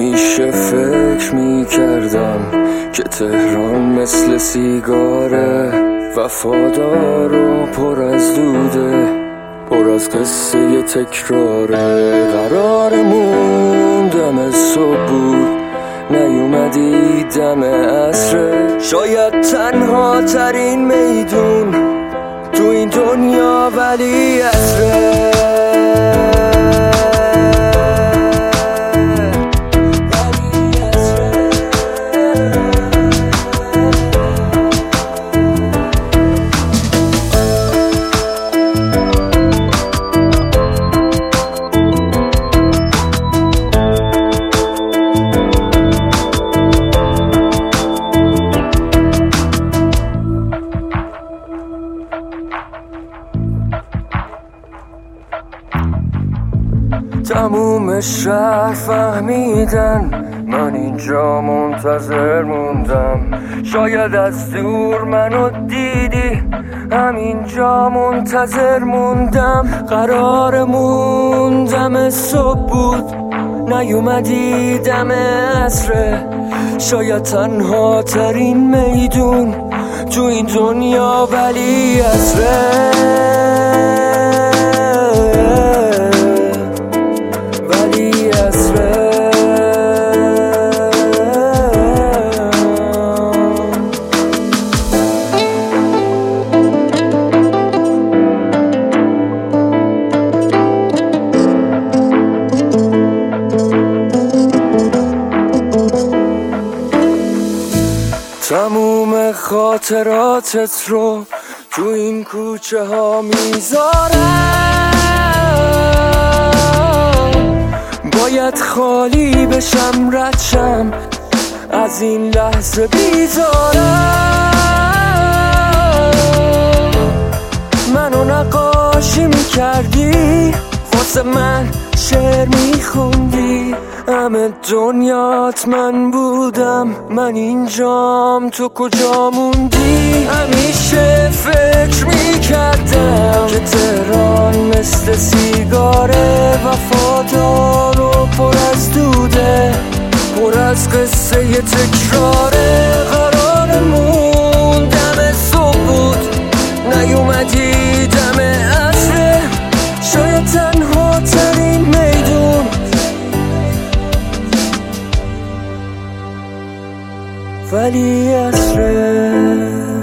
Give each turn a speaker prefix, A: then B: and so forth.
A: همیشه فکر میکردم که تهران مثل سیگاره، وفادار و پر از دوده، پر از قصه تکراره. قرارمون دم صبح بود، نیومدی دم عصره. شاید تنها ترین میدون تو این دنیا ولی عصره. تموم شهر فهمیدن من اینجا منتظر موندم. شاید از دور منو دیدی، همینجا منتظر موندم. قرارمون دم صبح بود، نیومدی دم عصره. شاید تنها ترین میدون تو این دنیا ولی عصره. تموم خاطراتت رو تو این کوچه ها میذارم. باید خالی بشم، رد شم از این لحظه بیزارم. منو نقاشی میکردی، واسه من شعر میخوندی. همه دنیات من بودم، من اینجام، تو کجا موندی؟ همیشه فکر میکردم که تهران مثل سیگاره، وفادار و پر از دوده، پر از قصه تکراره. قرارمون دم صبح بود، نیومدی دم عصره. شاید تنها ترین میدون ولی عصره.